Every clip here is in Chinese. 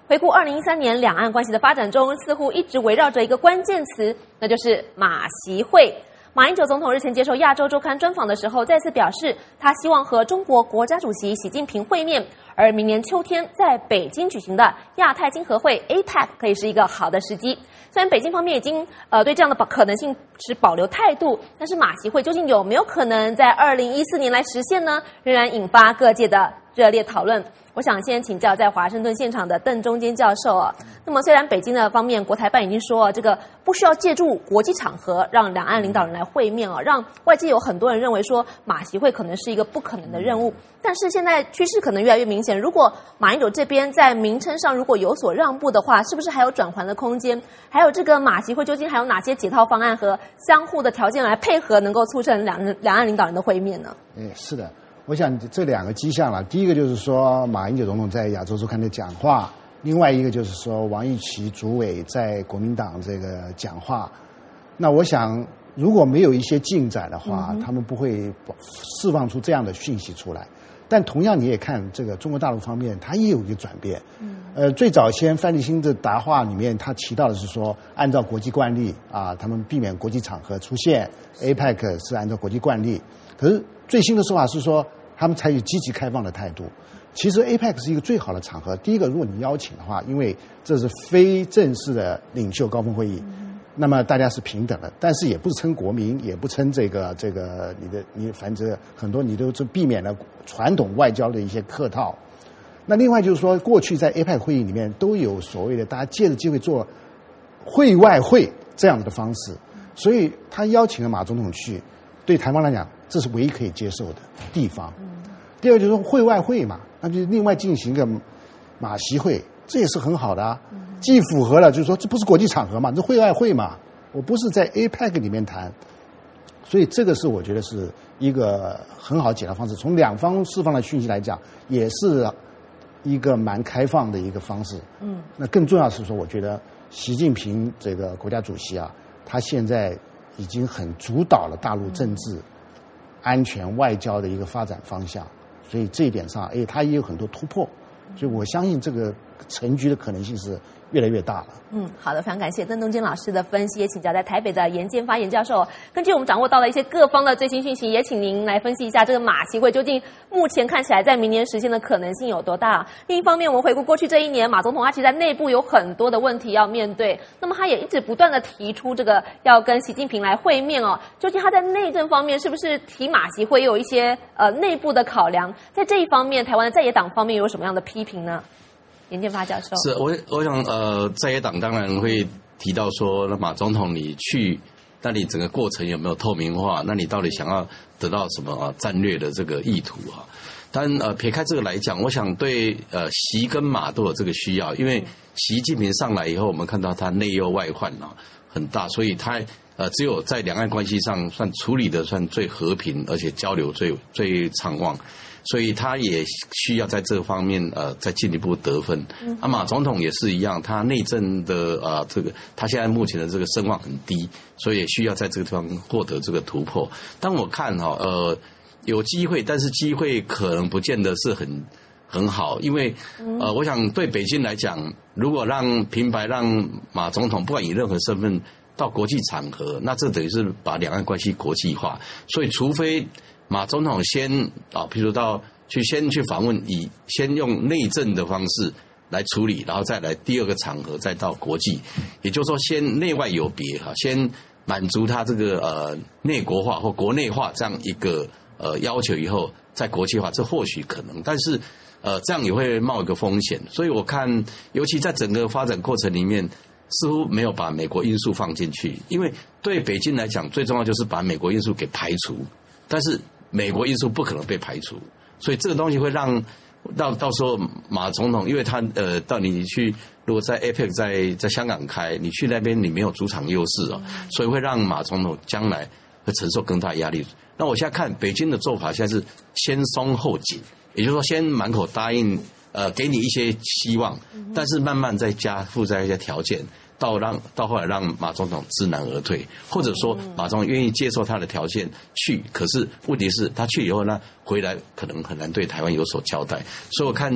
回顾2013年两岸关系的发展中，似乎一直围绕着一个关键词，那就是马习会。马英九总统日前接受亚洲周刊专访的时候，再次表示他希望和中国国家主席习近平会面，而明年秋天在北京举行的亚太经合会 APEC 可以是一个好的时机。虽然北京方面已经对这样的可能性持保留态度，但是马习会究竟有没有可能在2014年来实现呢？仍然引发各界的热烈讨论。我想先请教在华盛顿现场的邓中坚教授啊。那么虽然北京的方面国台办已经说这个不需要借助国际场合让两岸领导人来会面啊，让外界有很多人认为说马习会可能是一个不可能的任务。但是现在趋势可能越来越明显，如果马英九这边在名称上如果有所让步的话，是不是还有转圜的空间？还有这个马习会究竟还有哪些解套方案和相互的条件来配合，能够促成两岸领导人的会面呢？ 是的。我想这两个迹象了，第一个就是说马英九总统在亚洲周刊的讲话，另外一个就是说王毅琦主委在国民党这个讲话。那我想如果没有一些进展的话，他们不会释放出这样的讯息出来。但同样你也看这个中国大陆方面，它也有一个转变。最早先范立新的答话里面，他提到的是说，按照国际惯例啊，他们避免国际场合出现 ，APEC 是按照国际惯例。可是最新的说法是说，他们采取积极开放的态度。其实 APEC 是一个最好的场合。第一个，如果你邀请的话，因为这是非正式的领袖高峰会议，那么大家是平等的，但是也不称国民，也不称这个你反正很多你都是避免了传统外交的一些客套。那另外就是说，过去在 APEC 会议里面都有所谓的大家借着机会做会外会这样的方式，所以他邀请了马总统去，对台湾来讲，这是唯一可以接受的地方。第二个就是说会外会嘛，那就另外进行一个马习会，这也是很好的啊，既符合了就是说这不是国际场合嘛，这会外会嘛，我不是在 APEC 里面谈，所以这个是我觉得是一个很好解答方式。从两方释放的讯息来讲，也是一个蛮开放的一个方式。那更重要是说，我觉得习近平这个国家主席啊，他现在已经很主导了大陆政治、安全、外交的一个发展方向，所以这一点上，他也有很多突破，所以我相信这个成局的可能性是越来越大了。 好的，非常感谢邓中坚老师的分析，也请教在台北的严建发严教授。根据我们掌握到了一些各方的最新讯息，也请您来分析一下这个马习会究竟目前看起来在明年实现的可能性有多大。另一方面，我们回顾过去这一年，马总统他其实在内部有很多的问题要面对，那么他也一直不断的提出这个要跟习近平来会面哦。究竟他在内政方面是不是提马习会有一些内部的考量？在这一方面，台湾的在野党方面有什么样的批评呢？严建发教授， 是我想在野党当然会提到说，那马总统你去，那你整个过程有没有透明化？那你到底想要得到什么战略的这个意图啊？但撇开这个来讲，我想对习跟马都有这个需要，因为习近平上来以后，我们看到他内忧外患很大，所以他只有在两岸关系上算处理的算最和平，而且交流最畅旺。所以他也需要在这方面再进一步得分。马总统也是一样，他内政的这个他现在目前的这个声望很低，所以也需要在这个地方获得这个突破。但我看有机会，但是机会可能不见得是很好，因为我想对北京来讲，如果平白让马总统不管以任何身份到国际场合，那这等于是把两岸关系国际化，所以除非马总统先譬如先去访问，先用内政的方式来处理，然后再来第二个场合再到国际，也就是说先内外有别先满足他这个内国化或国内化这样一个要求以后，再国际化，这或许可能，但是这样也会冒一个风险，所以我看尤其在整个发展过程里面，似乎没有把美国因素放进去，因为对北京来讲最重要就是把美国因素给排除，但是美国因素不可能被排除，所以这个东西会让到时候马总统，因为他到你去，如果在 APEC 在香港开，你去那边你没有主场优势所以会让马总统将来会承受更大压力。那我现在看北京的做法，现在是先松后紧，也就是说先满口答应给你一些希望，但是慢慢再附加一些条件。到后来让马总统知难而退，或者说马总统愿意接受他的条件去，可是问题是他去以后呢，回来可能很难对台湾有所交代。所以我看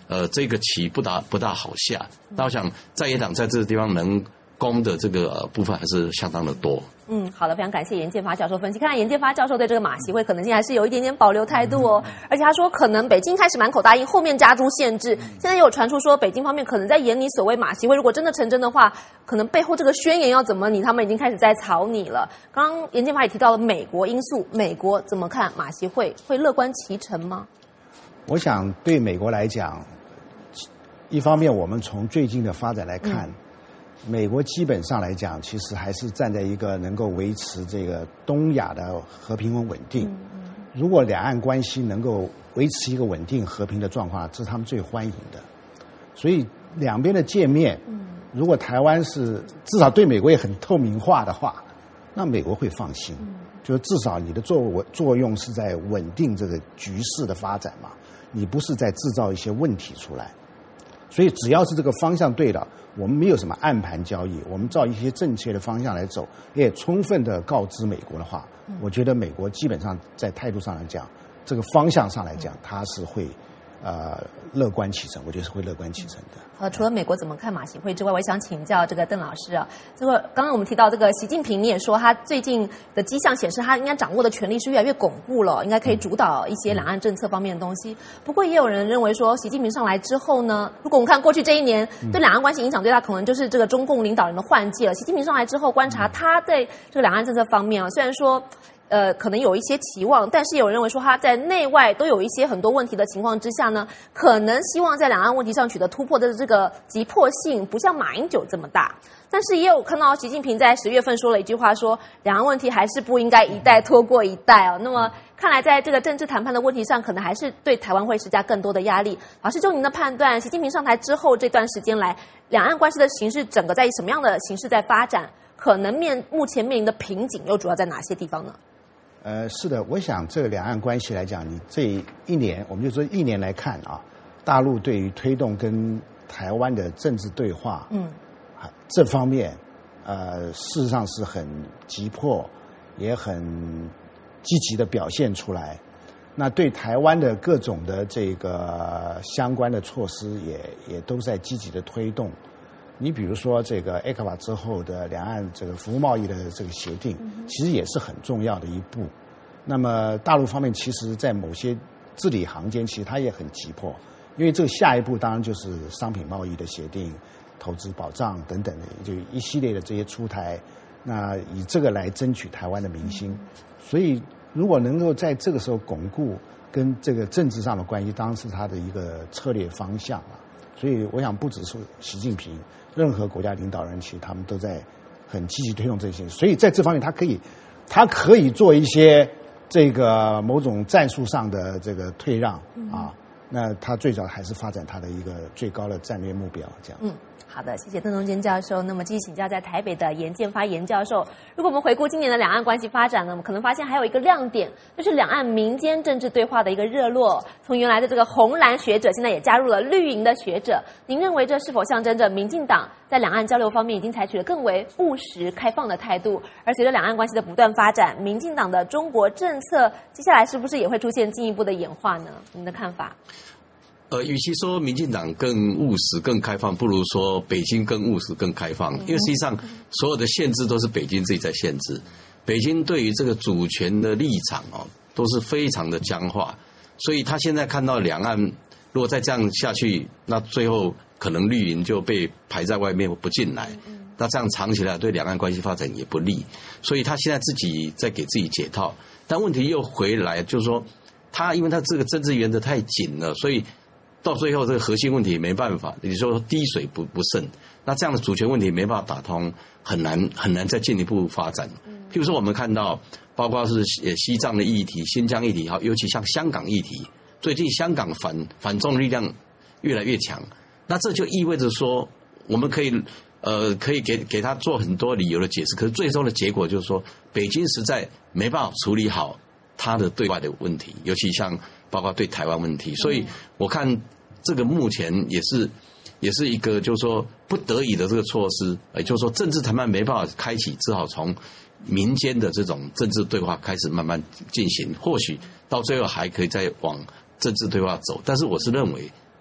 这个棋不大好下。那我想在野党在这个地方能攻的这个部分还是相当的多。 好的，非常感谢严建发教授分析。看来严建发教授对这个马习会可能性还是有一点点保留态度哦。而且他说，可能北京开始满口答应，后面加诸限制。现在也有传出说，北京方面可能在演你所谓马习会，如果真的成真的话，可能背后这个宣言要怎么拟，他们已经开始在草拟了。刚刚严建发也提到了美国因素，美国怎么看马习会？会乐观其成吗？ 我想对美国来讲，一方面我们从最近的发展来看。美国基本上来讲，其实还是站在一个能够维持这个东亚的和平稳定。如果两岸关系能够维持一个稳定和平的状况，这是他们最欢迎的。所以两边的见面，如果台湾是至少对美国也很透明化的话，那美国会放心。就是至少你的作用是在稳定这个局势的发展嘛，你不是在制造一些问题出来。所以只要是这个方向对了，我们没有什么暗盘交易，我们照一些正确的方向来走，也充分的告知美国的话，我觉得美国基本上在态度上来讲，这个方向上来讲，它是会乐观其成，我觉得是会乐观其成的。 除了美国怎么看马习会之外，我也想请教这个邓老师啊。这个刚刚我们提到这个习近平，你也说他最近的迹象显示，他应该掌握的权力是越来越巩固了，应该可以主导一些两岸政策方面的东西。不过也有人认为说，习近平上来之后呢，如果我们看过去这一年，对两岸关系影响最大，可能就是这个中共领导人的换届了。习近平上来之后，观察他在这个两岸政策方面啊，虽然说可能有一些期望，但是也有人认为说他在内外都有一些很多问题的情况之下呢，可能希望在两岸问题上取得突破的这个急迫性不像马英九这么大。但是也有看到习近平在10月份说了一句话，说两岸问题还是不应该一代拖过一代哦。那么看来在这个政治谈判的问题上，可能还是对台湾会施加更多的压力。老师，就您的判断，习近平上台之后这段时间来，两岸关系的形势整个在什么样的形势在发展？可能目前面临的瓶颈又主要在哪些地方呢？ 是的，我想这个两岸关系来讲，你这一年，我们就说一年来看啊，大陆对于推动跟台湾的政治对话，这方面，事实上是很急迫，也很积极的表现出来。那对台湾的各种的这个相关的措施也都在积极的推动。你比如说这个 ECFA 之后的两岸这个服务贸易的这个协定，其实也是很重要的一步。那么大陆方面其实在某些字里行间，其实它也很急迫，因为这个下一步当然就是商品贸易的协定、投资保障等等的，就一系列的这些出台，那以这个来争取台湾的民心。所以如果能够在这个时候巩固跟这个政治上的关系，当然是它的一个策略方向了。所以我想不只是习近平，任何国家领导人其实他们都在很积极推动这些，所以在这方面他可以做一些这个某种战术上的这个退让啊，那他最早还是发展他的一个最高的战略目标这样。 好的，谢谢邓中坚教授。那么继续请教在台北的严建发严教授，如果我们回顾今年的两岸关系发展呢，我们可能发现还有一个亮点，就是两岸民间政治对话的一个热络。从原来的这个红蓝学者，现在也加入了绿营的学者。您认为这是否象征着民进党在两岸交流方面已经采取了更为务实开放的态度？而随着两岸关系的不断发展，民进党的中国政策接下来是不是也会出现进一步的演化呢？您的看法？ 与其说民进党更务实、更开放，不如说北京更务实、更开放。因为实际上所有的限制都是北京自己在限制。北京对于这个主权的立场都是非常的僵化，所以他现在看到两岸如果再这样下去，那最后可能绿营就被排在外面或不进来。那这样长期来对两岸关系发展也不利，所以他现在自己在给自己解套。但问题又回来，就是说因为他这个政治原则太紧了，所以到最后这个核心问题没办法，你说滴水不渗，那这样的主权问题没办法打通，很难再进一步发展。譬如说我们看到，包括是西藏的议题、新疆议题，尤其像香港议题，最近香港反中力量越来越强，那这就意味着说，我们可以给他做很多理由的解释，可是最终的结果就是说，北京实在没办法处理好他的对外的问题，尤其像包括对台湾问题，所以我看这个目前也是一个就是说不得已的这个措施，也就是说政治谈判没办法开启，只好从民间的这种政治对话开始慢慢进行，或许到最后还可以再往政治对话走，但是我是认为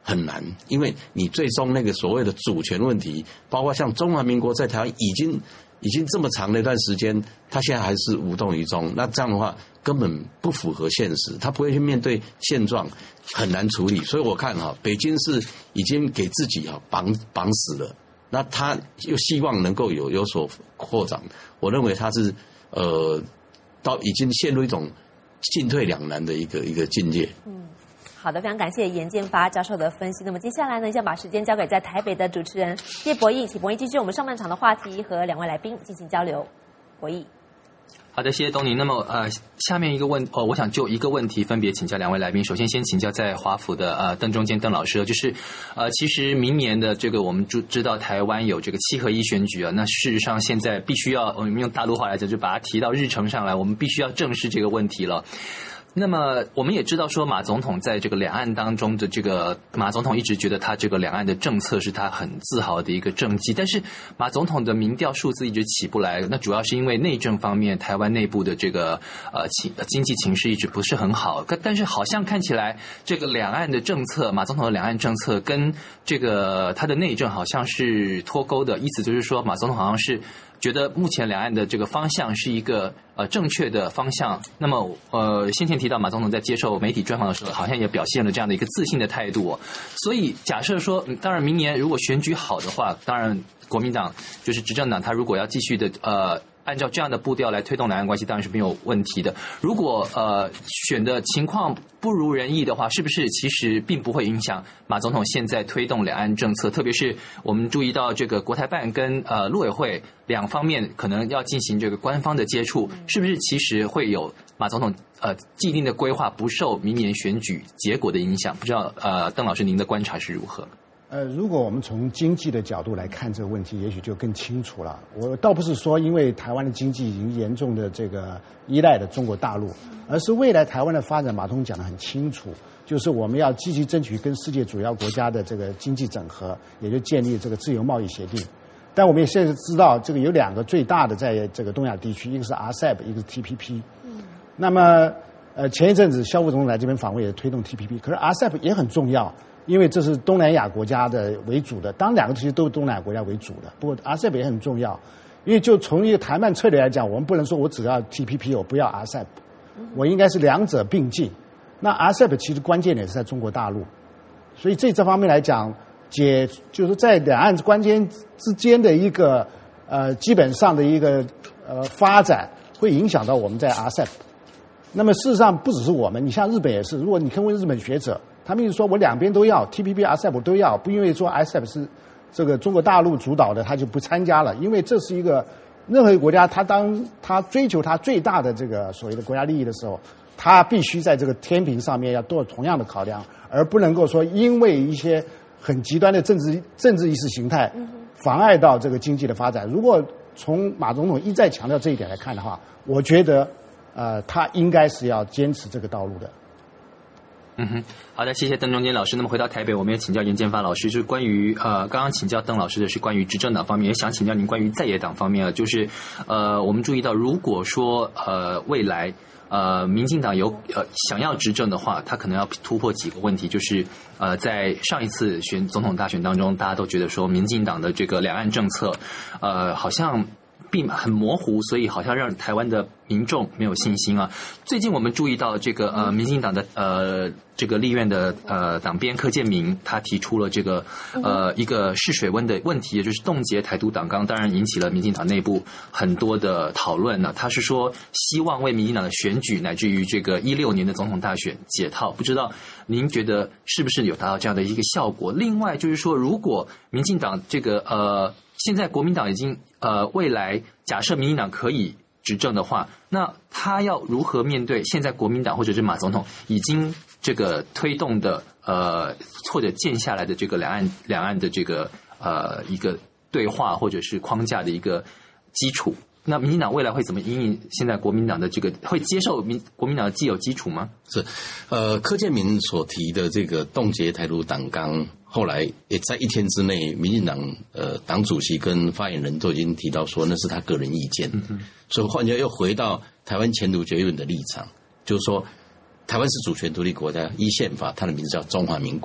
很难，因为你最终那个所谓的主权问题，包括像中华民国在台湾已经这么长的一段时间，他现在还是无动于衷，那这样的话根本不符合现实，他不会去面对现状，很难处理。所以我看北京是已经给自己绑死了，那他又希望能够有所扩展，我认为他是到已经陷入一种进退两难的一个境界。 好的，非常感谢严建发教授的分析。那么接下来呢，想把时间交给在台北的主持人叶博弈，请博弈继续我们上半场的话题，和两位来宾进行交流。博弈。 好的，谢谢东尼。那么下面我想就一个问题分别请教两位来宾。首先请教在华府的邓中坚邓老师，就是其实明年的这个我们知道台湾有这个7合1选举啊，那事实上现在必须要我们用大陆话来讲，就把它提到日程上来，我们必须要正视这个问题了。那么我们也知道说马总统在这个两岸当中的这个马总统一直觉得他这个两岸的政策是他很自豪的一个政绩，但是马总统的民调数字一直起不来，那主要是因为内政方面台湾内部的这个经济情势一直不是很好，但是好像看起来这个两岸的政策，马总统的两岸政策跟这个他的内政好像是脱钩的，意思就是说马总统好像是觉得目前两岸的这个方向是一个正确的方向。那么先前提到马总统在接受媒体专访的时候，好像也表现了这样的一个自信的态度所以假设说，当然明年如果选举好的话，当然国民党就是执政党，他如果要继续的按照这样的步调来推动两岸关系，当然是没有问题的。如果选的情况不如人意的话，是不是其实并不会影响马总统现在推动两岸政策？特别是我们注意到这个国台办跟陆委会两方面可能要进行这个官方的接触，是不是其实会有马总统既定的规划不受明年选举结果的影响？不知道邓老师您的观察是如何？ 如果我们从经济的角度来看这个问题，也许就更清楚了。我倒不是说因为台湾的经济已经严重的这个依赖了中国大陆，而是未来台湾的发展，马总统讲得很清楚，就是我们要积极争取跟世界主要国家的这个经济整合，也就建立这个自由贸易协定。但我们也现在知道，这个有两个最大的在这个东亚地区，一个是 RCEP， 一个是 TPP。那么前一阵子萧副总统来这边访问，也推动 TPP， 可是 RCEP 也很重要。因为这是东南亚国家的为主的，当然两个其实都是东南亚国家为主的，不过 RCEP 也很重要。因为就从一个谈判策略来讲，我们不能说我只要 TPP， 我不要 RCEP， 我应该是两者并进。那 RCEP 其实关键点是在中国大陆，所以这方面来讲，就是在两岸关键之间的一个基本上的一个发展，会影响到我们在 RCEP。那么事实上不只是我们，你像日本也是，如果你问日本学者，他们一直说我两边都要 TPP、RCEP 我都要，不因为说 RCEP 是这个中国大陆主导的，他就不参加了，因为这是一个任何一个国家，当他追求他最大的这个所谓的国家利益的时候，他必须在这个天平上面要做同样的考量，而不能够说因为一些很极端的政治意识形态妨碍到这个经济的发展。如果从马总统一再强调这一点来看的话，我觉得他应该是要坚持这个道路的。 好的，谢谢邓中坚老师。那么回到台北，我们也请教严建发老师，就是关于刚刚请教邓老师的是关于执政党方面，也想请教您关于在野党方面就是我们注意到，如果说未来民进党有想要执政的话，他可能要突破几个问题，就是在上一次总统大选当中，大家都觉得说民进党的这个两岸政策好像并很模糊，所以好像让台湾的民众没有信心啊。最近我们注意到这个民进党的这个立院的党鞭柯建铭，他提出了这个一个试水温的问题，也就是冻结台独党纲，当然引起了民进党内部很多的讨论呢。他是说希望为民进党的选举乃至于这个2016年的总统大选解套，不知道您觉得是不是有达到这样的一个效果？另外就是说，如果民进党这个现在国民党已经未来假设民进党可以执政的话，那他要如何面对现在国民党或者是马总统已经这个推动的或者建下来的这个两岸的这个一个对话或者是框架的一个基础？那民进党未来会怎么因应现在国民党的这个会接受国民党的既有基础吗？ 是，柯建铭所提的这个冻结台独党纲，后来也在一天之内，民进党党主席跟发言人都已经提到说那是他个人意见，所以换句话又回到台湾前途决议论的立场，就是说台湾是主权独立国家，依宪法它的名字叫中华民国，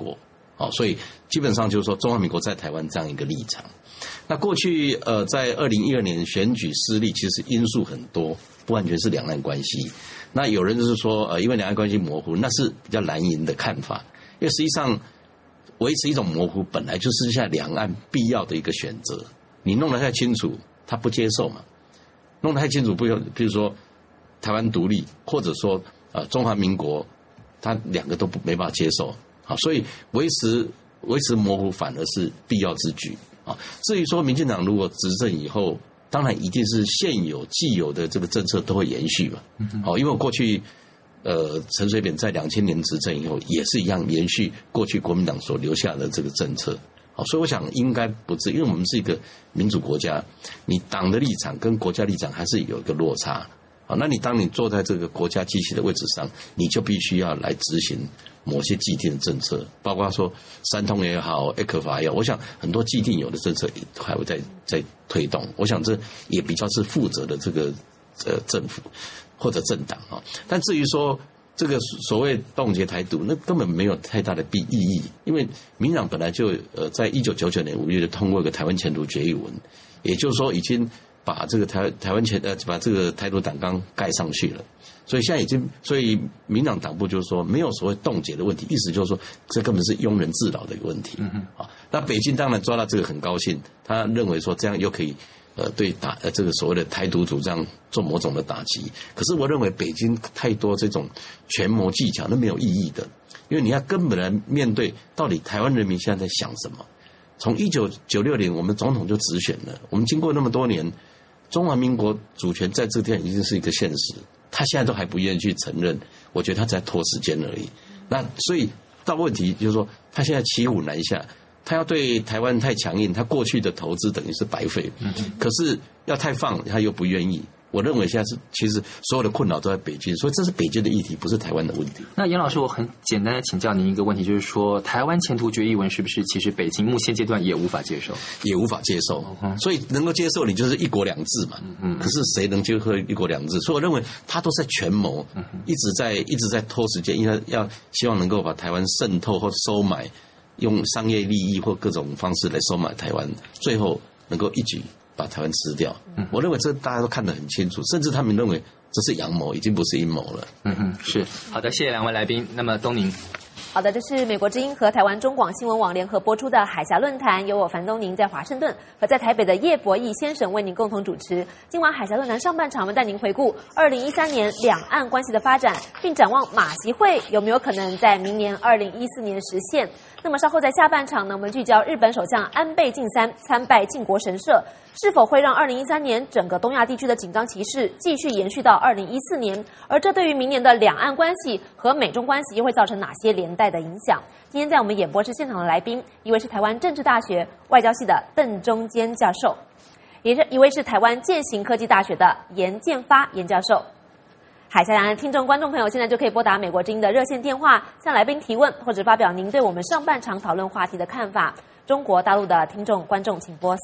所以基本上就是说中华民国在台湾这样一个立场。那过去在2012年选举失利，其实因素很多，不完全是两岸关系。那有人就是说因为两岸关系模糊，那是比较蓝营的看法，因为实际上维持一种模糊本来就是现在两岸必要的一个选择。你弄得太清楚，他不接受嘛。弄得太清楚，比如说台湾独立，或者说中华民国，他两个都没办法接受。好，所以维持模糊反而是必要之举啊。至于说民进党如果执政以后，当然一定是现有既有的这个政策都会延续嘛。好，因为过去陈水扁在2000年执政以后也是一样延续过去国民党所留下的这个政策。好，所以我想应该不至于，因为我们是一个民主国家，你党的立场跟国家立场还是有一个落差。好，那当你坐在这个国家机器的位置上，你就必须要来执行某些既定的政策，包括说三通也好，ECFA也好，我想很多既定有的政策还会在推动。我想这也比较是负责的这个政府或者政党啊。但至于说这个所谓冻结台独，那根本没有太大的意义，因为民进党本来就在1999年5月就通过一个台湾前途决议文，也就是说已经把这个台湾把这个台独党纲盖上去了，所以现在所以民进党党部就是说没有所谓冻结的问题，意思就是说这根本是庸人自扰的一个问题。那北京当然抓到这个很高兴，他认为说这样又可以对这个所谓的台独主张做某种的打击。可是我认为北京太多这种权谋技巧，那没有意义的，因为你要根本来面对到底台湾人民现在在想什么。从1996年我们总统就直选了，我们经过那么多年，中华民国主权在这个地方已经是一个现实，他现在都还不愿意去承认，我觉得他在拖时间而已。那所以到问题就是说，他现在骑虎难下，他要对台湾太强硬，他过去的投资等于是白费。可是要太放，他又不愿意。我认为现在其实所有的困扰都在北京，所以这是北京的议题，不是台湾的问题。 那杨老师，我很简单的请教您一个问题，就是说台湾前途决议文是不是其实北京目前阶段也无法接受？也无法接受。 所以能够接受你就是一国两制嘛。可是谁能接受一国两制？所以我认为他都在权谋，一直在拖时间，因为要希望能够把台湾渗透或收买，用商业利益或各种方式来收买台湾，最后能够一举把台湾吃掉。我认为这大家都看得很清楚，甚至他们认为这是阳谋，已经不是阴谋了。 是。好的，谢谢两位来宾。那么东宁。 好的，这是美国之音和台湾中广新闻网联合播出的海峡论坛，由我樊东宁在华盛顿和在台北的叶博义先生为您共同主持。今晚海峡论坛上半场，我们带您回顾2013年两岸关系的发展，并展望马习会有没有可能在明年2014年实现。那么稍后在下半场呢，我们聚焦日本首相安倍晋三参拜靖国神社，是否会让2013年整个东亚地区的紧张情势继续延续到2014年？而这对于明年的两岸关系和美中关系又会造成哪些连带的影响？今天在我们演播室现场的来宾，一位是台湾政治大学外交系的邓中坚教授，一位是台湾健行科技大学的严建发严教授。海峡两岸听众观众朋友现在就可以拨打美国之音的热线电话向来宾提问，或者发表您对我们上半场讨论话题的看法。中国大陆的听众观众请拨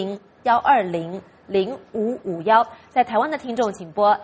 400-120-0551，在台湾的听众请拨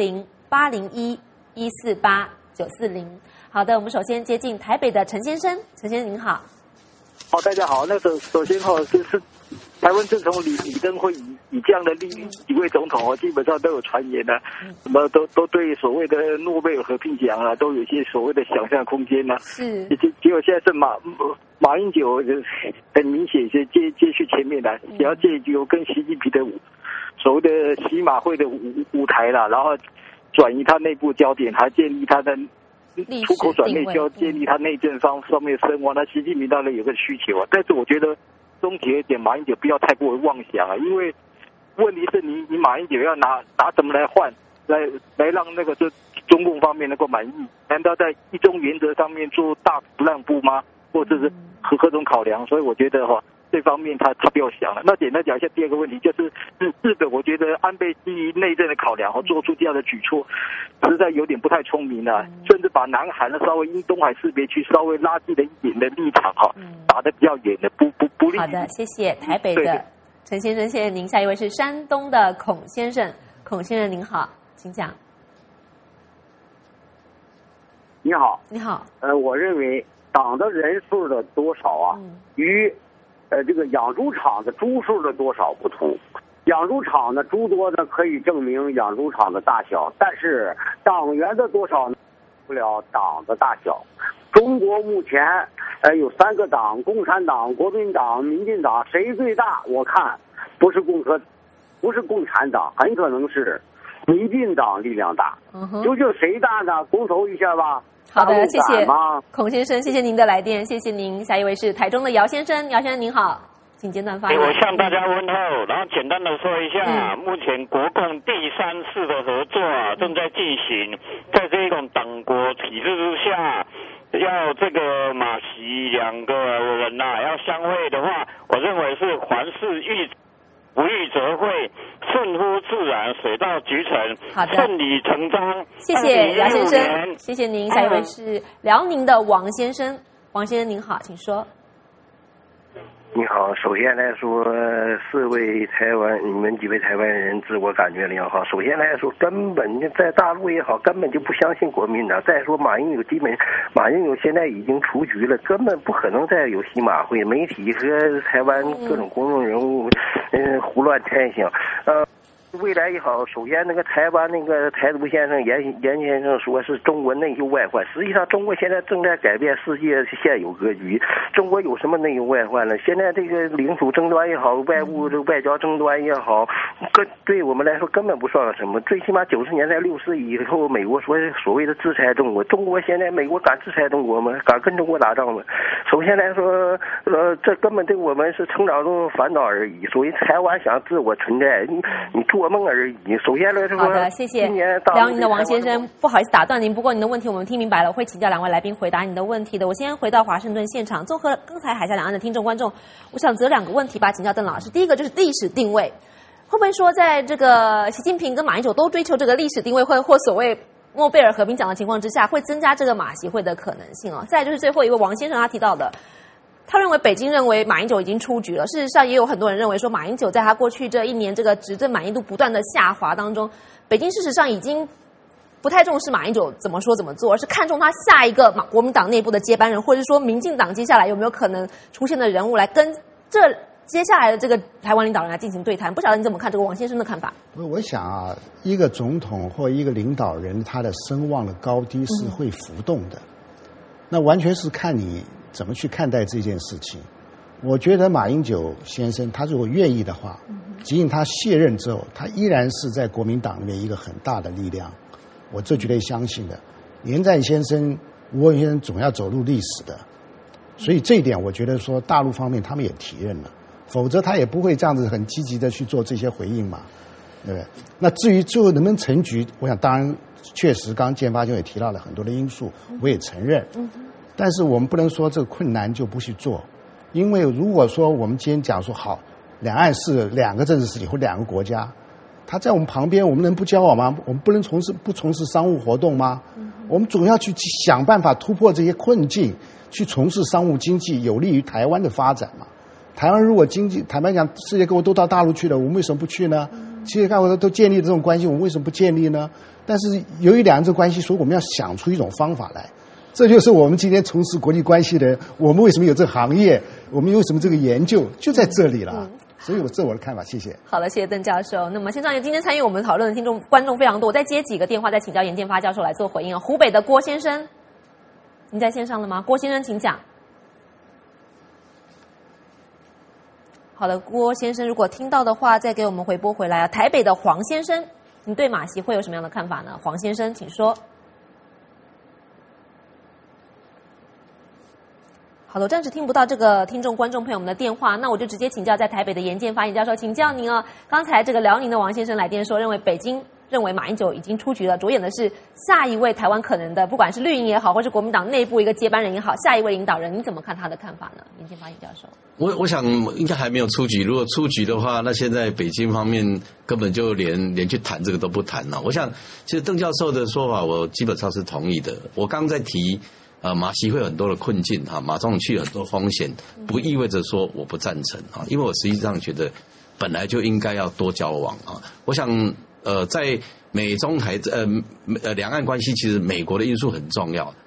00-801-148-940。好的，我们首先接近台北的陈先生。陈先生您好。 好，大家好。那首先就是台湾自从李登辉以这样的几位总统基本上都有传言了，什么都对所谓的诺贝尔和平奖啊，都有一些所谓的想象空间呢。是。结果现在是马英九很明显是接续前面的，只要借由跟习近平的所谓的习马会的舞台啦，然后转移他内部焦点，还建立他的出口转内销，建立他内政上面声望。那习近平当然有个需求啊，但是我觉得终结一点，马英九不要太过于妄想啊，因为问题是你马英九要拿什么来换，来让那个中共方面能够满意？难道在一中原则上面做大幅让步吗？或者是何种考量？所以我觉得这方面他不要想了。那简单讲一下第二个问题，就是日本，我觉得安倍基于内政的考量做出这样的举措，实在有点不太聪明了，甚至把南韩稍微因东海识别区稍微拉近了一点的立场打得比较远的，不利。 好的，谢谢台北的陈先生，谢谢您。下一位是山东的孔先生，孔先生您好，请讲。 你好， 你好。 我认为党的人数的多少啊，与这个养猪场的猪数的多少不同。养猪场的猪多呢，可以证明养猪场的大小，但是党员的多少呢，不了党的大小。中国目前有3个党，共产党、国民党、民进党，谁最大？我看不是共产党，很可能是民进党力量大。究竟谁大呢？公投一下吧。 好的，谢谢孔先生，谢谢您的来电，谢谢您。下一位是台中的姚先生，姚先生您好，请简短发言。 我向大家问候，然后简单的说一下，目前国共第3次的合作正在进行，在这种党国体制之下，要这个马习2个人要相会的话，我认为是凡事不预则会，顺乎自然，水到渠成，顺理成章。 谢谢姚先生，谢谢您。下一位是辽宁的王先生，王先生您好，请说。 你好，首先来说，4位你们几位台湾人自我感觉良好。首先来说，根本在大陆也好，根本就不相信国民党。再说马英九现在已经出局了，根本不可能再有西马会。媒体和台湾各种公众人物，胡乱猜想，未来也好，首先那个台湾那个台独先生严先生说是中国内忧外患，实际上中国现在正在改变世界现有格局。中国有什么内忧外患呢？现在这个领土争端也好，外交争端也好，对我们来说根本不算什么。最起码90年代60以后，美国所谓的制裁中国，中国现在美国敢制裁中国吗？敢跟中国打仗吗？首先来说，这根本对我们是成长中的烦恼而已。所谓台湾想自我存在，你做梦而已。首先来说， 好的，谢谢辽宁的王先生，不好意思打断您，不过您的问题我们听明白了，我会请教2位来宾回答你的问题的。我先回到华盛顿现场，综合刚才海峡两岸的听众观众，我想择2个问题吧，请教邓老师。第一个就是历史定位，会不会说在这个习近平跟马英九都追求这个历史定位或所谓诺贝尔和平奖的情况之下，会增加这个马习会的可能性哦？再来就是最后一位王先生他提到的。他认为北京认为马英九已经出局了，事实上也有很多人认为说马英九在他过去这1年这个执政满意度不断的下滑当中，北京事实上已经不太重视马英九怎么说怎么做，而是看重他下一个国民党内部的接班人，或者说民进党接下来有没有可能出现的人物来跟这接下来的这个台湾领导人来进行对谈。不晓得你怎么看这个王先生的看法？ 我想啊，一个总统或一个领导人，他的声望的高低是会浮动的，那完全是看你怎么去看待这件事情。我觉得马英九先生他如果愿意的话，即使他卸任之后，他依然是在国民党里面一个很大的力量，我这绝对相信的。连战先生、吴文先生总要走入历史的，所以这一点我觉得说大陆方面他们也体认了，否则他也不会这样子很积极的去做这些回应嘛，对不对？那至于最后能不能成局，我想当然确实刚刚建发兄也提到了很多的因素，我也承认，但是我们不能说这个困难就不去做，因为如果说我们今天讲说好，两岸是2个政治实体或2个国家，他在我们旁边，我们能不交往吗？我们不能不从事商务活动吗？我们总要去想办法突破这些困境，去从事商务经济，有利于台湾的发展嘛。台湾如果经济坦白讲，世界各国都到大陆去了，我们为什么不去呢？世界各国都建立这种关系，我们为什么不建立呢？但是由于两岸这关系，所以我们要想出一种方法来。这就是我们今天从事国际关系的人，我们为什么有这个行业，我们有什么这个研究，就在这里了。所以这我的看法，谢谢。 好了，谢谢邓教授。那么现场今天参与我们讨论的观众非常多，我再接几个电话，再请教严建发教授来做回应。湖北的郭先生，您在线上了吗？郭先生，请讲。好的，郭先生，如果听到的话，再给我们回拨回来啊。台北的黄先生，您对马习会有什么样的看法呢？黄先生，请说。好的，我暂时听不到这个观众朋友们的电话，那我就直接请教在台北的严建发严教授，请教您哦。刚才这个辽宁的王先生来电说，认为北京认为马英九已经出局了，着眼的是下一位台湾可能的，不管是绿营也好，或是国民党内部一个接班人也好，下一位领导人，你怎么看他的看法呢？严建发严教授， 我想应该还没有出局，如果出局的话，那现在北京方面根本就连去谈这个都不谈了。我想，其实邓教授的说法我基本上是同意的。我刚在提。马习会有很多的困境哈，马总统去有很多风险，不意味着说我不赞成啊，因为我实际上觉得本来就应该要多交往啊。我想在美中台两岸关系，其实美国的因素很重要，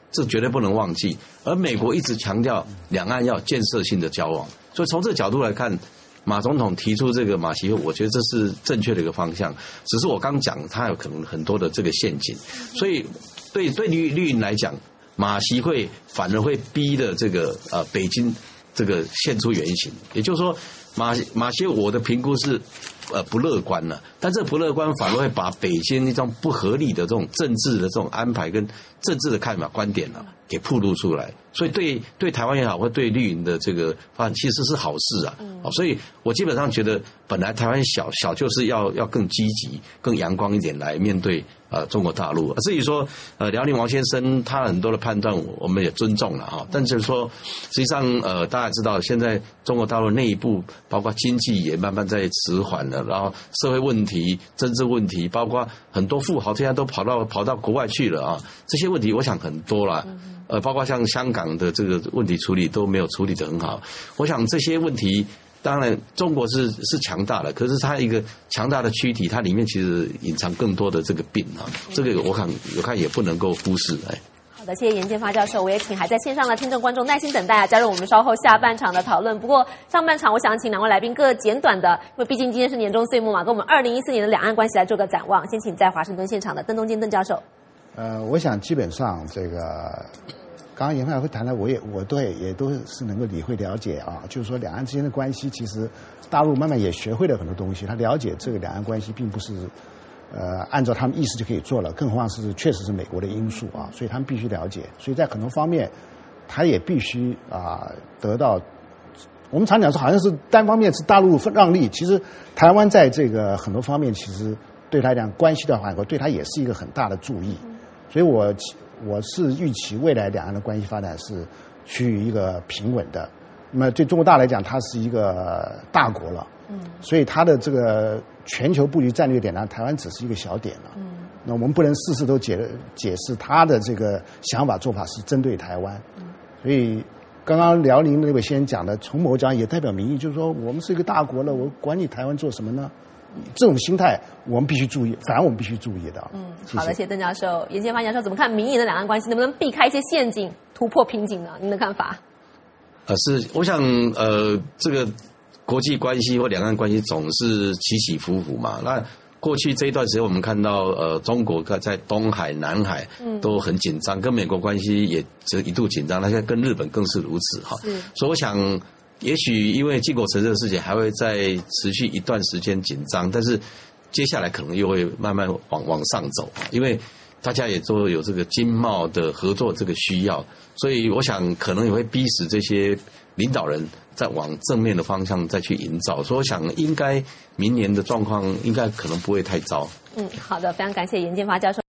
这绝对不能忘记。而美国一直强调两岸要建设性的交往，所以从这个角度来看，马总统提出这个马习会，我觉得这是正确的一个方向。只是我刚讲，他有可能很多的这个陷阱，所以对绿营来讲，马习会反而会逼的这个北京这个现出原形。也就是说，马习会我的评估是不乐观了，但这不乐观反而会把北京那种不合理的这种政治的这种安排跟政治的看法观点呢给暴露出来，所以对台湾也好，或对绿营的这个发展其实是好事啊。所以我基本上觉得，本来台湾小就是要更积极、更阳光一点来面对中国大陆。至于说辽宁王先生他很多的判断，我们也尊重了哈。但是说，实际上大家知道，现在中国大陆内部包括经济也慢慢在迟缓了，然后社会问题、政治问题，包括很多富豪现在都跑到国外去了啊。这些问题我想很多了。包括像香港的这个问题处理都没有处理得很好。我想这些问题，当然中国是强大的，可是它一个强大的躯体，它里面其实隐藏更多的这个病啊。这个我看也不能够忽视。 好的，谢谢严建发教授，我也请还在线上的听众观众耐心等待加入我们稍后下半场的讨论。不过上半场我想请两位来宾各简短的，因为毕竟今天是年终岁末嘛，跟我们2014年的两岸关系来做个展望。先请在华盛顿现场的邓东坚邓教授。 我想基本上这个，刚刚严发会谈的，我对也都是能够理会了解啊。就是说两岸之间的关系，其实大陆慢慢也学会了很多东西，他了解这个两岸关系并不是按照他们意思就可以做了，更何况是确实是美国的因素啊，所以他们必须了解。所以在很多方面，他也必须得到。我们常讲说好像是单方面是大陆让利，其实台湾在这个很多方面其实对他讲关系的话，对他也是一个很大的注意。所以我是预期未来两岸的关系发展是趋于一个平稳的。那么对中国大来讲，它是一个大国了，所以它的这个全球布局战略点呢，台湾只是一个小点了。那我们不能事事都解释他的这个想法做法是针对台湾。所以刚刚辽宁那位先生讲的，从某讲也代表民意，就是说我们是一个大国了，我管你台湾做什么呢？这种心态我们必须注意，反而我们必须注意的。 好的，谢谢邓教授。严建发教授怎么看民意的两岸关系，能不能避开一些陷阱，突破瓶颈呢？您的看法？ 我想这个国际关系或两岸关系总是起起伏伏嘛。那过去这一段时间，我们看到中国在东海、南海都很紧张，跟美国关系也一度紧张，那现在跟日本更是如此哈。所以我想。也许因为靖国神社的事情还会再持续一段时间紧张，但是接下来可能又会慢慢往上走，因为大家也都有这个经贸的合作这个需要，所以我想可能也会逼使这些领导人再往正面的方向再去营造，所以我想应该明年的状况应该可能不会太糟。 好的，非常感谢严建发教授。